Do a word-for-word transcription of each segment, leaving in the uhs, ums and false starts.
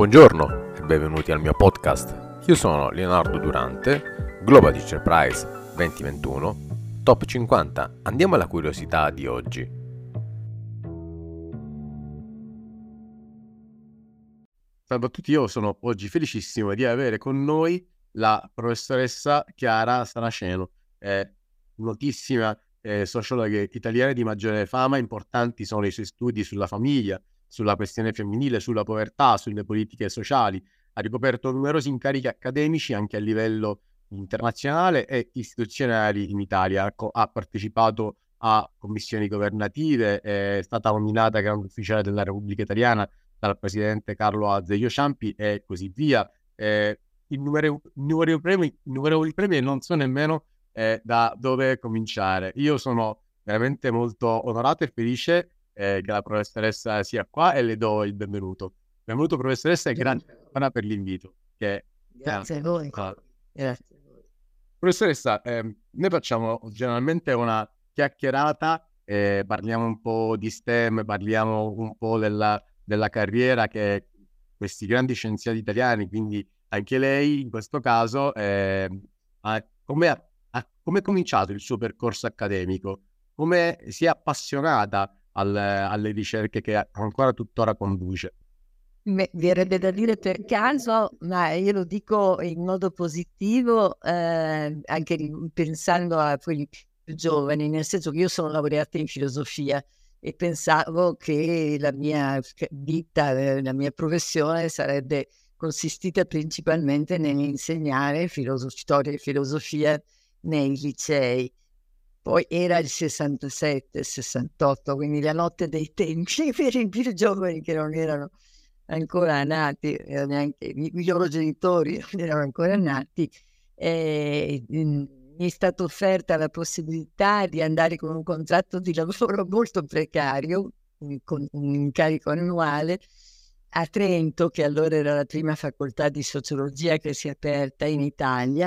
Buongiorno e benvenuti al mio podcast. Io sono Leonardo Durante, Global Teacher Prize duemilaventuno, Top cinquanta. Andiamo alla curiosità di oggi. Salve a tutti, io sono oggi felicissimo di avere con noi la professoressa Chiara Saraceno, è notissima eh, sociologa italiana di maggiore fama. Importanti sono i suoi studi sulla famiglia, sulla questione femminile, sulla povertà, sulle politiche sociali. Ha ricoperto numerosi incarichi accademici anche a livello internazionale e istituzionali in Italia. Ha partecipato a commissioni governative, è stata nominata Grande Ufficiale della Repubblica Italiana dal presidente Carlo Azeglio Ciampi e così via. Eh, innumerevoli premi, innumerevoli premi e non so nemmeno eh, da dove cominciare. Io sono veramente molto onorato e felice eh, che la professoressa sia qua e le do il benvenuto. Benvenuto professoressa e grazie per l'invito. Che, grazie, eh, a voi. Ah. grazie a voi. Professoressa, eh, noi facciamo generalmente una chiacchierata, eh, parliamo un po' di STEM, parliamo un po' della, della carriera che questi grandi scienziati italiani, quindi anche lei in questo caso, eh, ha, come ha, ha come è cominciato il suo percorso accademico? Come si è appassionata al, alle ricerche che ancora tuttora conduce? Mi verrebbe da dire per caso, ma io lo dico in modo positivo, eh, anche pensando a quelli più giovani, nel senso che io sono laureata in filosofia e pensavo che la mia vita, la mia professione sarebbe consistita principalmente nell'insegnare filosof- storia e filosofia nei licei. Poi era il sessantasette sessantotto, quindi la notte dei tempi per i più giovani che non erano ancora nati, neanche i loro genitori non erano ancora nati. E, mh, mi è stata offerta la possibilità di andare con un contratto di lavoro molto precario, con un incarico annuale, a Trento, che allora era la prima facoltà di sociologia che si è aperta in Italia,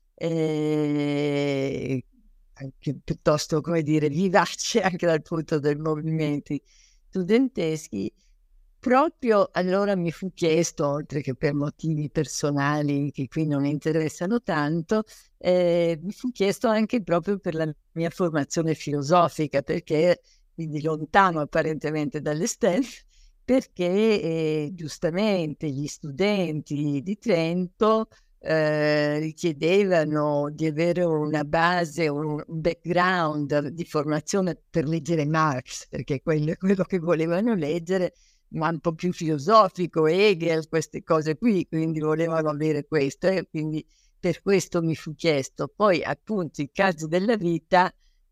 e anche piuttosto, come dire, vivace anche dal punto dei movimenti studenteschi. Proprio allora mi fu chiesto, oltre che per motivi personali che qui non interessano tanto, eh, mi fu chiesto anche proprio per la mia formazione filosofica, perché, quindi lontano apparentemente dalle STEM, perché eh, giustamente gli studenti di Trento eh, richiedevano di avere una base, un background di formazione per leggere Marx, perché quello è quello che volevano leggere, ma un po' più filosofico, Hegel, queste cose qui, quindi volevano avere questo e quindi per questo mi fu chiesto. Poi appunto i casi della vita,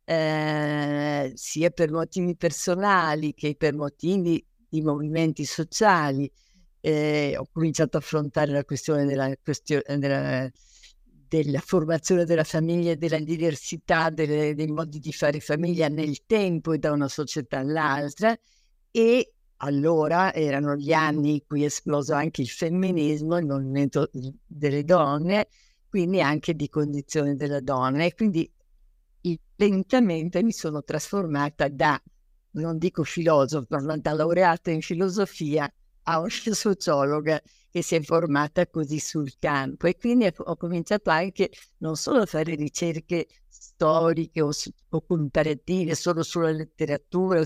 eh, sia per motivi personali che per motivi di movimenti sociali, eh, ho cominciato a affrontare la questione della, questione della, della formazione della famiglia e della diversità delle, dei modi di fare famiglia nel tempo e da una società all'altra. E allora erano gli anni in cui è esploso anche il femminismo, il movimento delle donne, quindi anche di condizione della donna. E quindi lentamente mi sono trasformata da, non dico filosofa, ma da laureata in filosofia a una sociologa che si è formata così sul campo. E quindi ho cominciato anche non solo a fare ricerche storiche o, o comparative solo sulla letteratura,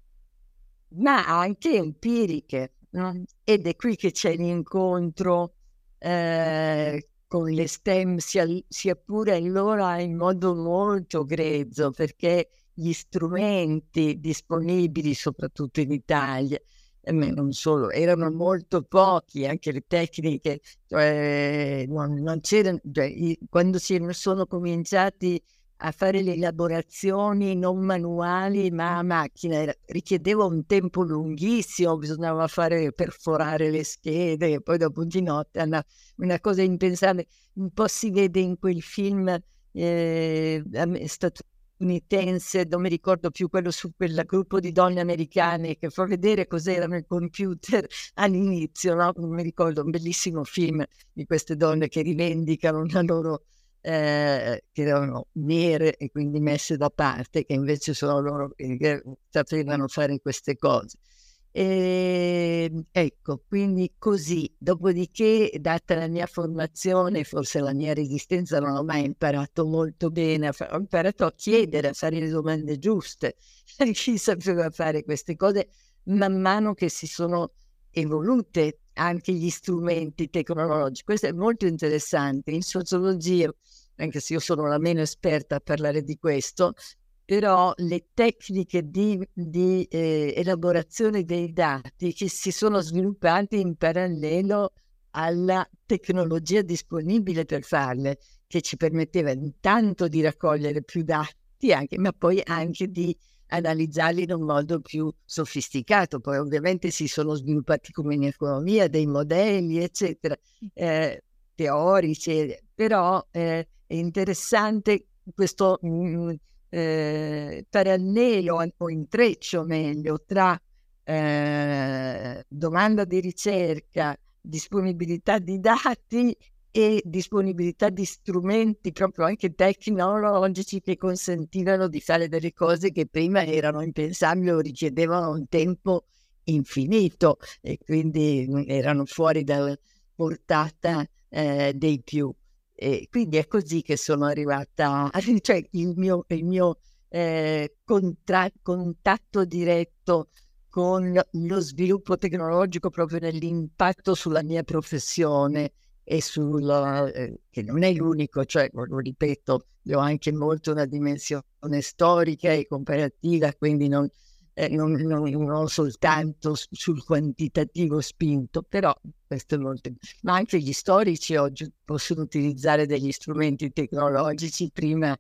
ma anche empiriche, no? Ed è qui che c'è l'incontro eh, con le STEM, sia, sia pure allora in modo molto grezzo, perché gli strumenti disponibili, soprattutto in Italia, eh, non solo, erano molto pochi, anche le tecniche, cioè, non, non c'erano, cioè, quando si sono cominciati a fare le elaborazioni non manuali ma a macchina, richiedeva un tempo lunghissimo, bisognava fare perforare le schede e poi dopo di notte una, una cosa impensabile. Un po' si vede in quel film eh, statunitense, non mi ricordo più, quello su quel gruppo di donne americane che fa vedere cos'erano i computer all'inizio, no? Non mi ricordo, un bellissimo film di queste donne che rivendicano la loro Eh, che erano nere e quindi messe da parte, che invece sono loro che sapevano fare queste cose. Ehm, ecco, quindi così. Dopodiché, data la mia formazione, forse la mia resistenza, non ho mai imparato molto bene a fa ho imparato a chiedere, a fare le domande giuste a chi sapeva fare queste cose, man mano che si sono evolute anche gli strumenti tecnologici. Questo è molto interessante. In sociologia, anche se io sono la meno esperta a parlare di questo, però le tecniche di, di eh, elaborazione dei dati che si sono sviluppate in parallelo alla tecnologia disponibile per farle, che ci permetteva intanto di raccogliere più dati, anche, ma poi anche di analizzarli in un modo più sofisticato. Poi ovviamente si sono sviluppati, come in economia, dei modelli, eccetera, eh, teorici, però eh, è interessante questo mh, eh, parallelo o intreccio meglio tra eh, domanda di ricerca, disponibilità di dati e disponibilità di strumenti proprio anche tecnologici che consentivano di fare delle cose che prima erano impensabili o richiedevano un tempo infinito e quindi erano fuori dalla portata eh, dei più. E quindi è così che sono arrivata, cioè il mio, il mio eh, contra- contatto diretto con lo sviluppo tecnologico proprio nell'impatto sulla mia professione e sul, eh, che non è l'unico, cioè lo ripeto, io ho anche molto una dimensione storica e comparativa, quindi non, eh, non, non, non soltanto sul quantitativo spinto, però questo è molto. Ma anche gli storici oggi possono utilizzare degli strumenti tecnologici prima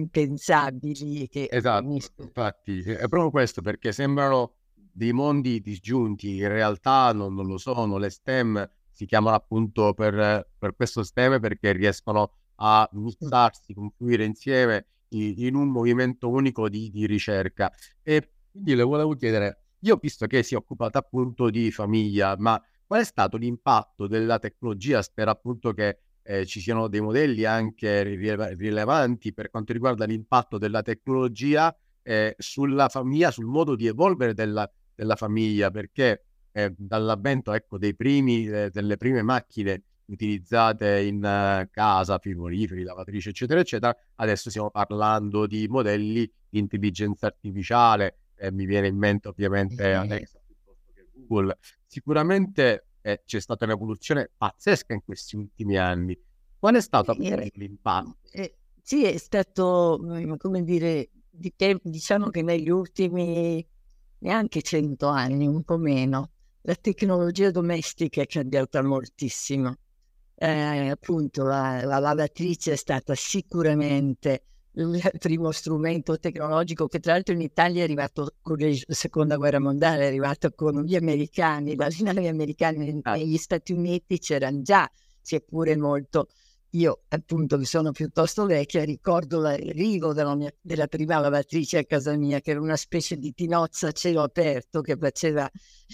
impensabili che Esatto, infatti è proprio questo, perché sembrano dei mondi disgiunti, in realtà non, non lo sono. Le STEM si chiamano appunto per, per questo STEM perché riescono a mixarsi, confluire insieme in, in un movimento unico di, di ricerca. E quindi le volevo chiedere, io ho visto che si è occupata appunto di famiglia, ma qual è stato l'impatto della tecnologia? Spero appunto che eh, ci siano dei modelli anche rileva- rilevanti per quanto riguarda l'impatto della tecnologia eh, sulla famiglia, sul modo di evolvere della, della famiglia, perché eh, dall'avvento ecco, dei primi, eh, delle prime macchine utilizzate in uh, casa, frigoriferi, lavatrici, eccetera, eccetera, adesso stiamo parlando di modelli di intelligenza artificiale, eh, mi viene in mente ovviamente Alexa piuttosto che Google. Sicuramente eh, c'è stata un'evoluzione pazzesca in questi ultimi anni. Qual è stato Eh, l'impatto? eh, sì, è stato, mm, come dire, di te- diciamo che negli ultimi neanche cento anni, un po' meno, la tecnologia domestica è cambiata moltissimo. Eh, appunto, la, la lavatrice è stata sicuramente il primo strumento tecnologico che tra l'altro in Italia è arrivato con la seconda guerra mondiale, è arrivato con gli americani, i navi americani. Ah, Negli Stati Uniti c'erano già, seppure molto. Io appunto che sono piuttosto vecchia ricordo l'arrivo della, mia, della prima lavatrice a casa mia, che era una specie di tinozza a cielo aperto che faceva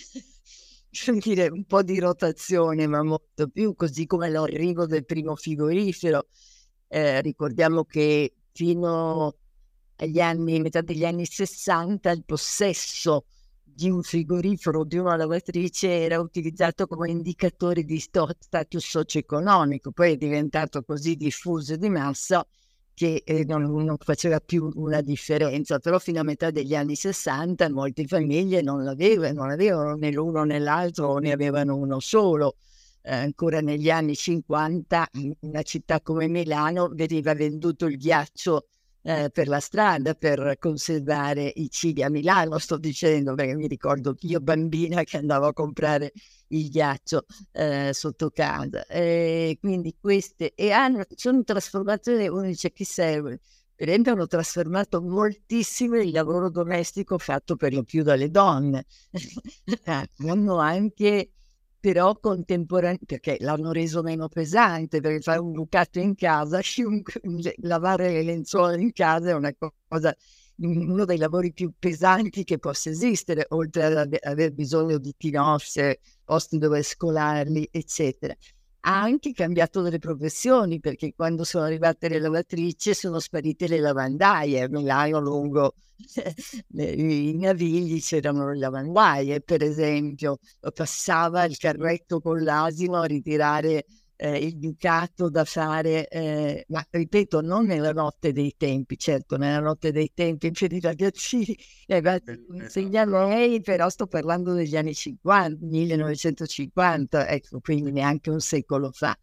dire, un po' di rotazione, ma molto più, così come l'arrivo del primo frigorifero. Eh, ricordiamo che fino agli anni, metà degli anni sessanta, il possesso di un frigorifero o di una lavatrice era utilizzato come indicatore di sto- status socio-economico, poi è diventato così diffuso di massa che eh, non, non faceva più una differenza, però fino a metà degli anni sessanta molte famiglie non l'avevano, non avevano né l'uno né l'altro o ne avevano uno solo. Eh, ancora negli anni cinquanta in una città come Milano veniva venduto il ghiaccio eh, per la strada per conservare i cibi. A Milano sto dicendo, perché mi ricordo io bambina che andavo a comprare il ghiaccio eh, sotto casa. E quindi queste e hanno, sono trasformazioni, uno dice chi serve? Per esempio hanno trasformato moltissimo il lavoro domestico fatto per lo più dalle donne. Hanno anche però contemporaneamente, perché l'hanno reso meno pesante, perché fare un bucato in casa, lavare le lenzuola in casa è una cosa, uno dei lavori più pesanti che possa esistere, oltre ad aver bisogno di tinozze, posti dove scolarli, eccetera. ha anche cambiato delle professioni, perché quando sono arrivate le lavatrici sono sparite le lavandaie. A Milano lungo i navigli c'erano le lavandaie, per esempio. Passava il carretto con l'asino a ritirare eh, il bucato da fare, eh, ma ripeto, non nella notte dei tempi, certo, nella notte dei tempi per i ragazzini, eh, insegna lei, però sto parlando degli anni cinquanta, millenovecentocinquanta, ecco, quindi neanche un secolo fa.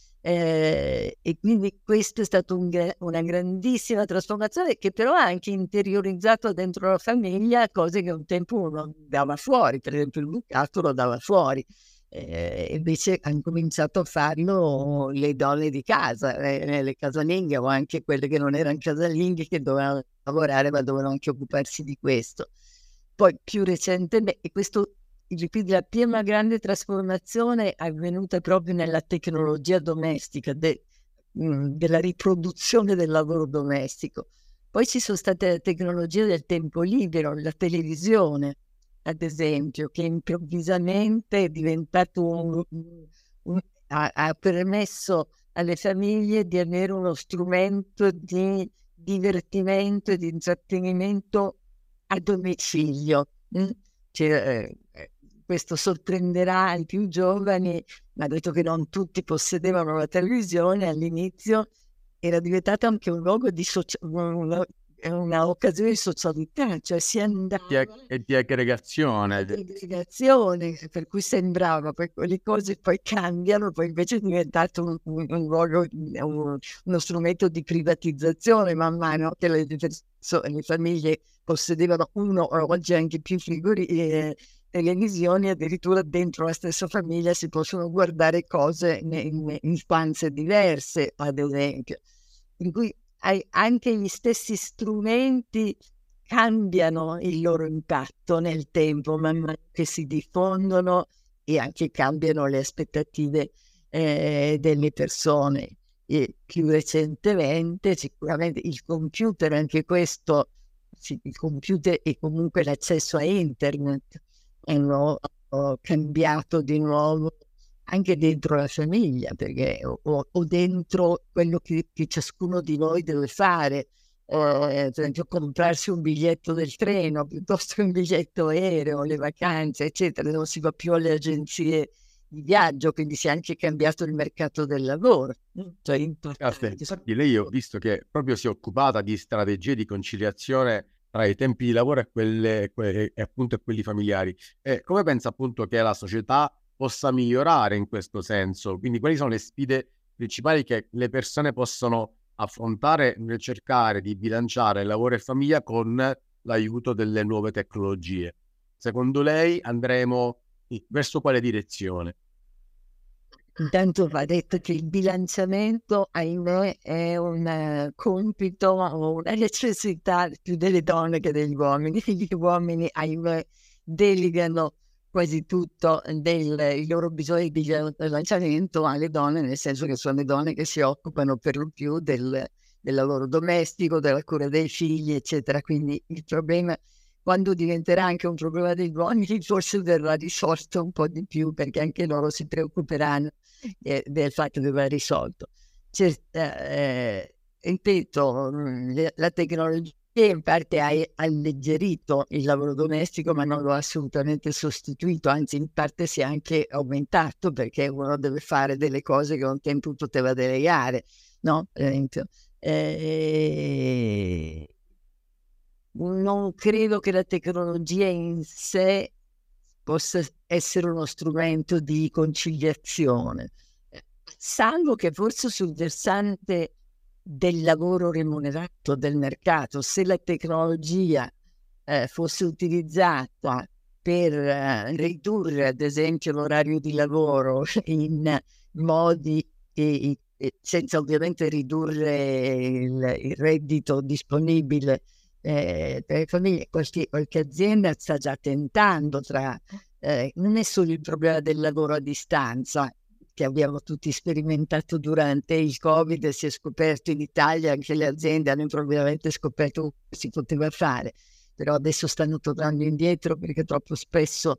Eh, e quindi questo è stato un, una grandissima trasformazione, che però ha anche interiorizzato dentro la famiglia cose che un tempo uno dava fuori, per esempio il bucato lo dava fuori. Eh, invece hanno cominciato a farlo le donne di casa, le, le casalinghe, o anche quelle che non erano casalinghe, che dovevano lavorare ma dovevano anche occuparsi di questo. Poi più recentemente, e questo, la prima grande trasformazione è avvenuta proprio nella tecnologia domestica, de, mh, della riproduzione del lavoro domestico. Poi ci sono state le tecnologie del tempo libero, la televisione, ad esempio, che improvvisamente è diventato un, un, ha, ha permesso alle famiglie di avere uno strumento di divertimento e di intrattenimento a domicilio. Mm? Cioè, eh, questo sorprenderà i più giovani, ma detto che non tutti possedevano la televisione all'inizio, era diventato anche un luogo di socialità, una occasione di socialità, cioè si andava e di aggregazione. di aggregazione, per cui sembrava, poi le cose poi cambiano, poi invece è diventato un, un, un luogo, un, uno strumento di privatizzazione man mano che le, le famiglie possedevano uno o oggi anche più frigori e televisioni, addirittura dentro la stessa famiglia si possono guardare cose in, in stanze diverse, ad esempio. In cui anche gli stessi strumenti cambiano il loro impatto nel tempo, man mano che si diffondono, e anche cambiano le aspettative eh, delle persone. E più recentemente sicuramente il computer, anche questo, sì, il computer e comunque l'accesso a internet hanno cambiato di nuovo anche dentro la famiglia, perché o, o dentro quello che, che ciascuno di noi deve fare, eh, per esempio comprarsi un biglietto del treno piuttosto che un biglietto aereo, le vacanze, eccetera. Non si va più alle agenzie di viaggio, quindi si è anche cambiato il mercato del lavoro. Cioè, infatti lei, ho visto che proprio si è occupata di strategie di conciliazione tra i tempi di lavoro e, quelle, que- e appunto e quelli familiari. E come pensa appunto che la società possa migliorare in questo senso? Quindi quali sono le sfide principali che le persone possono affrontare nel cercare di bilanciare lavoro e famiglia con l'aiuto delle nuove tecnologie? Secondo lei andremo verso quale direzione? Intanto va detto che il bilanciamento, ahimè, è un uh, compito o una necessità più delle donne che degli uomini. Gli uomini, ahimè, delegano quasi tutto del, i loro bisogni di bilanciamento alle donne, nel senso che sono le donne che si occupano per lo più del, del lavoro domestico, della cura dei figli, eccetera. Quindi il problema, quando diventerà anche un problema degli uomini, forse verrà risolto un po' di più, perché anche loro si preoccuperanno eh, del fatto che va risolto. Cioè, eh, ripeto, la tecnologia in parte ha alleggerito il lavoro domestico, ma non lo ha assolutamente sostituito, anzi in parte si è anche aumentato, perché uno deve fare delle cose che un tempo poteva delegare, no? Per esempio. Eh, non credo che la tecnologia in sé possa essere uno strumento di conciliazione, salvo che forse sul versante del lavoro remunerato del mercato, se la tecnologia eh, fosse utilizzata per eh, ridurre ad esempio l'orario di lavoro in modi e, e senza ovviamente ridurre il, il reddito disponibile eh, per le famiglie, qualche, qualche azienda sta già tentando, tra eh, non è solo il problema del lavoro a distanza che abbiamo tutti sperimentato durante il Covid, si è scoperto in Italia, anche le aziende hanno improvvisamente scoperto che si poteva fare, però adesso stanno tornando indietro perché troppo spesso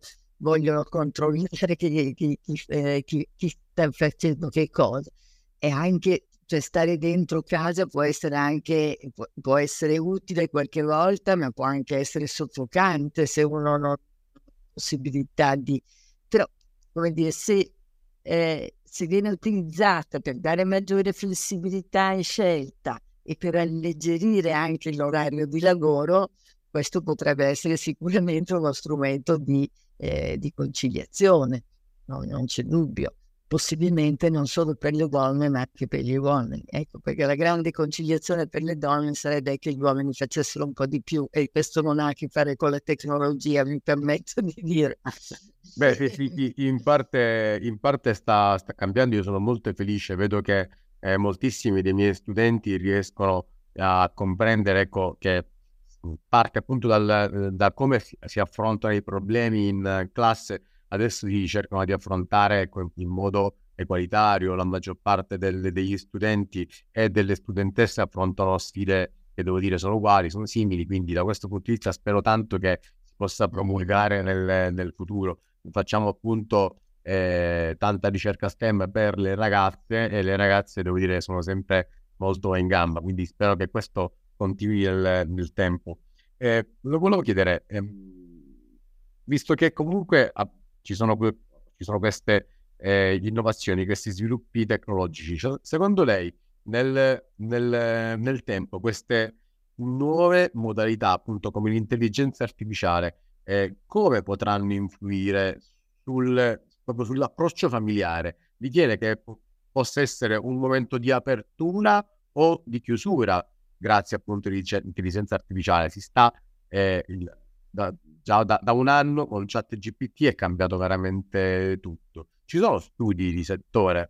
vogliono controllare chi, chi, chi, eh, chi, chi sta facendo che cosa. E anche, cioè, stare dentro casa può essere anche, può, può essere utile qualche volta, ma può anche essere soffocante se uno non ha possibilità di... Però, come dire, se, eh, se viene utilizzata per dare maggiore flessibilità in scelta e per alleggerire anche l'orario di lavoro, questo potrebbe essere sicuramente uno strumento di, eh, di conciliazione, no? Non c'è dubbio. Possibilmente non solo per le donne, ma anche per gli uomini. Ecco, perché la grande conciliazione per le donne sarebbe che gli uomini facessero un po' di più, e questo non ha a che fare con la tecnologia, mi permetto di dire. Beh, sì, sì, in parte, in parte sta, sta cambiando, io sono molto felice, vedo che eh, moltissimi dei miei studenti riescono a comprendere, ecco, che parte appunto dal, da come si, si affrontano i problemi in classe. Adesso si cercano di affrontare, ecco, in modo egualitario. La maggior parte del, degli studenti e delle studentesse affrontano sfide che, devo dire, sono uguali, sono simili, quindi da questo punto di vista spero tanto che si possa promulgare nel, nel futuro. Facciamo appunto eh, tanta ricerca STEM per le ragazze, e le ragazze, devo dire, sono sempre molto in gamba, quindi spero che questo continui nel, nel tempo. Eh, lo volevo chiedere, ehm, visto che comunque ah, ci sono, ci sono queste eh, innovazioni, questi sviluppi tecnologici, cioè, secondo lei nel, nel, nel tempo queste nuove modalità, appunto come l'intelligenza artificiale, eh, come potranno influire sul, proprio sull'approccio familiare? Ritiene che po- possa essere un momento di apertura o di chiusura grazie appunto all'intelligenza artificiale? Si sta eh, il, da, già da, da un anno con ChatGPT è cambiato veramente tutto. Ci sono studi di settore?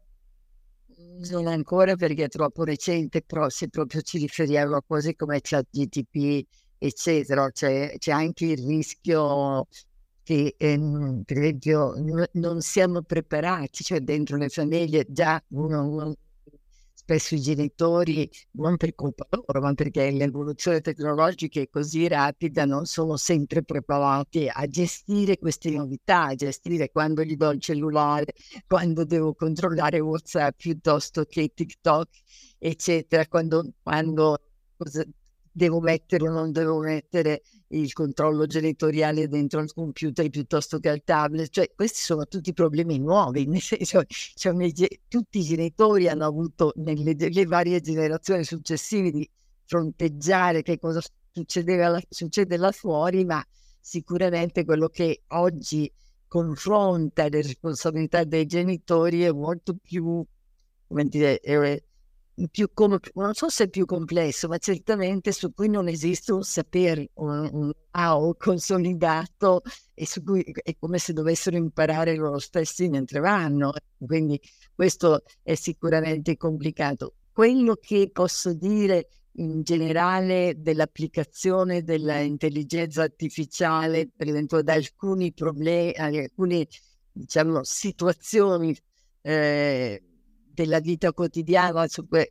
Non ancora, perché è troppo recente, però se proprio ci riferiamo a cose come ChatGPT, eccetera, c'è, c'è anche il rischio che, ehm, per esempio, n- non siamo preparati, cioè dentro le famiglie già uno, uno- spesso i genitori, non per colpa loro, ma perché l'evoluzione tecnologica è così rapida, non sono sempre preparati a gestire queste novità, a gestire quando gli do il cellulare, quando devo controllare WhatsApp piuttosto che TikTok, eccetera, quando, quando cosa devo mettere o non devo mettere il controllo genitoriale dentro il computer piuttosto che al tablet. Cioè, questi sono tutti problemi nuovi, nel senso, cioè, tutti i genitori hanno avuto nelle, nelle varie generazioni successive di fronteggiare che cosa succedeva là, succede là fuori, ma sicuramente quello che oggi confronta le responsabilità dei genitori è molto più, come dire, è, più com- non so se è più complesso, ma certamente su cui non esiste un sapere, un, un know consolidato, e su cui è come se dovessero imparare loro stessi mentre vanno. Quindi questo è sicuramente complicato. Quello che posso dire in generale dell'applicazione dell'intelligenza artificiale, per esempio, ad alcuni problemi, ad alcune, diciamo, situazioni eh, della vita quotidiana,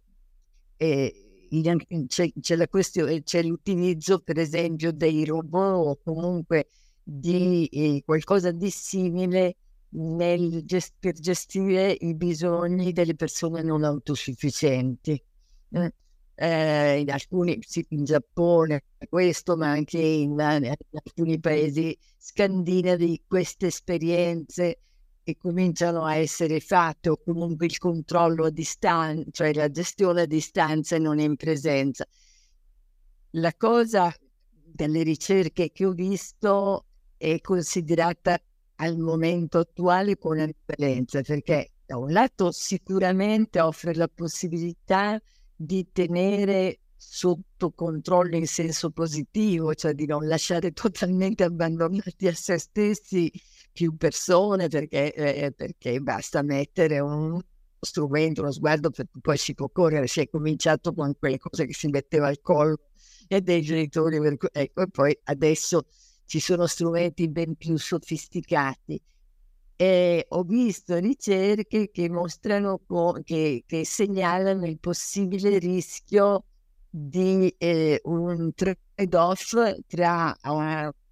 eh, c'è, c'è la questione, c'è l'utilizzo, per esempio, dei robot o comunque di eh, qualcosa di simile nel gest- per gestire i bisogni delle persone non autosufficienti. Eh, eh, in alcuni, sì, in Giappone questo, ma anche in, in alcuni paesi scandinavi, queste esperienze che cominciano a essere fatte, o comunque il controllo a distanza, cioè la gestione a distanza e non in presenza. La cosa delle ricerche che ho visto è considerata al momento attuale con ambivalenza, perché da un lato sicuramente offre la possibilità di tenere sotto controllo in senso positivo, cioè di non lasciare totalmente abbandonati a se stessi più persone, perché, eh, perché basta mettere un strumento, uno sguardo, per cui poi si può correre. Si è cominciato con quelle cose che si metteva al collo e dei genitori, per cui, ecco, e poi adesso ci sono strumenti ben più sofisticati. E ho visto ricerche che mostrano, che, che segnalano il possibile rischio di eh, un trade-off tra uh,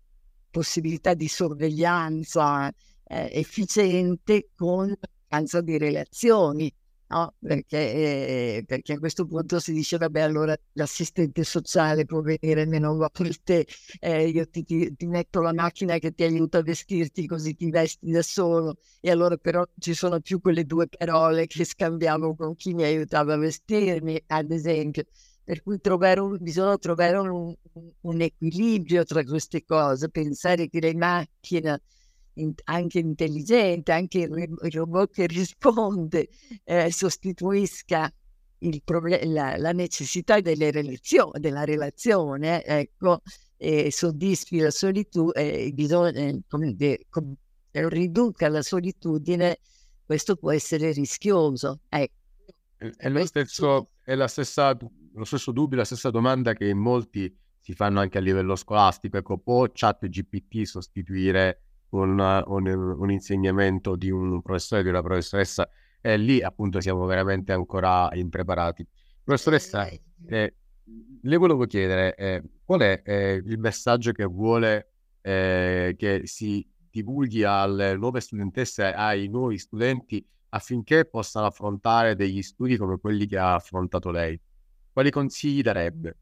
possibilità di sorveglianza eh, efficiente con mancanza di relazioni, no? Perché, eh, perché a questo punto si dice, vabbè, allora l'assistente sociale può venire almeno a per te, eh, io ti, ti, ti metto la macchina che ti aiuta a vestirti così ti vesti da solo, e allora però ci sono più quelle due parole che scambiavo con chi mi aiutava a vestirmi, ad esempio. Per cui trovare un, bisogna trovare un, un equilibrio tra queste cose, pensare che le macchine, in, anche intelligente, anche il, il robot che risponde, eh, sostituisca il proble- la, la necessità delle relazioni, della relazione, ecco, e soddisfi la solitudine, eh, bisogna, eh, come dire, com- riduca la solitudine, questo può essere rischioso. Ecco. È, è lo stesso, è la stessa, lo stesso dubbio, la stessa domanda che in molti si fanno anche a livello scolastico. Ecco, può ChatGPT sostituire un, un, un insegnamento di un professore, di una professoressa? E lì appunto siamo veramente ancora impreparati. Professoressa, eh, le volevo chiedere eh, qual è eh, il messaggio che vuole eh, che si divulghi alle nuove studentesse, ai nuovi studenti, affinché possano affrontare degli studi come quelli che ha affrontato lei? Quali consigli darebbe?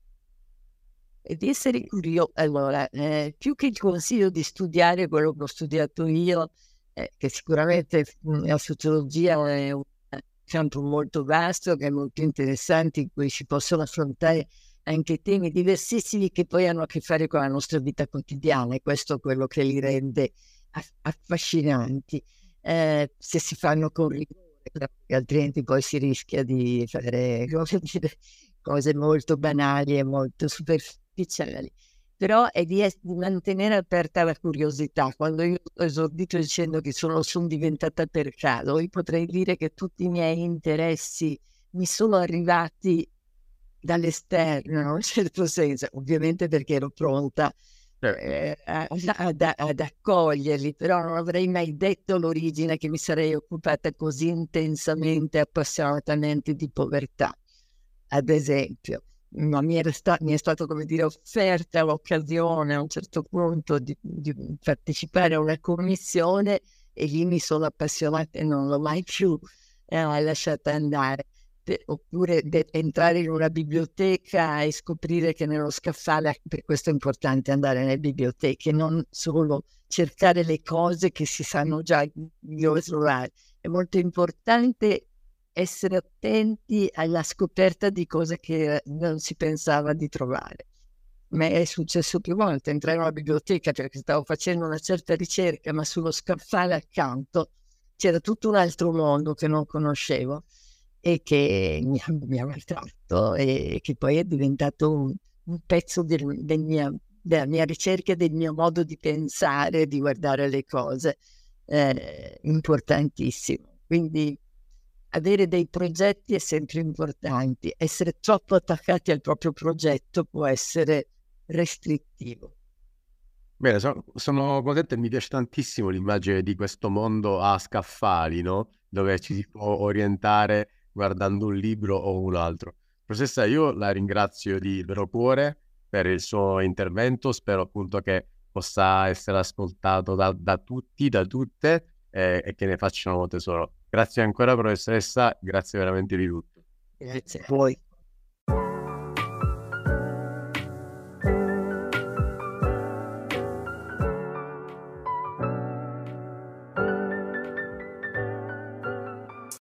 E di essere curioso. Allora, eh, più che il consiglio di studiare quello che ho studiato io, eh, che sicuramente mh, la sociologia è un campo molto vasto, che è molto interessante, in cui si possono affrontare anche temi diversissimi che poi hanno a che fare con la nostra vita quotidiana, e questo è quello che li rende aff- affascinanti. Eh, se si fanno con rigore, perché altrimenti poi si rischia di fare, come dire, cose molto banali e molto superficiali. Però è di, es- di mantenere aperta la curiosità. Quando io ho esordito dicendo che sono, sono diventata per caso, io potrei dire che tutti i miei interessi mi sono arrivati dall'esterno, in un certo senso, ovviamente perché ero pronta eh, ad, ad, ad accoglierli, però non avrei mai detto l'origine che mi sarei occupata così intensamente, appassionatamente di povertà, ad esempio. Ma mi, era sta- mi è stato, come dire, offerta l'occasione a un certo punto di, di partecipare a una commissione, e lì mi sono appassionata e non l'ho mai più eh, lasciata andare. De- oppure de- entrare in una biblioteca e scoprire che nello scaffale, per questo è importante andare nelle biblioteche, non solo cercare le cose che si sanno già dove trovare. È molto importante essere attenti alla scoperta di cose che non si pensava di trovare. Ma è successo più volte, entrare in una biblioteca perché stavo facendo una certa ricerca, ma sullo scaffale accanto c'era tutto un altro mondo che non conoscevo e che mi ha, mi ha attratto, e che poi è diventato un, un pezzo del, del mia, della mia ricerca, del mio modo di pensare, di guardare le cose, eh, importantissimo. Quindi avere dei progetti è sempre importante, essere troppo attaccati al proprio progetto può essere restrittivo. Bene, sono, sono contento e mi piace tantissimo l'immagine di questo mondo a scaffali, no? Dove ci si può orientare guardando un libro o un altro. Professoressa, io la ringrazio di vero cuore per il suo intervento, spero appunto che possa essere ascoltato da, da tutti, da tutte, eh, e che ne facciano tesoro. Grazie ancora, professoressa, grazie veramente di tutto. Grazie a voi.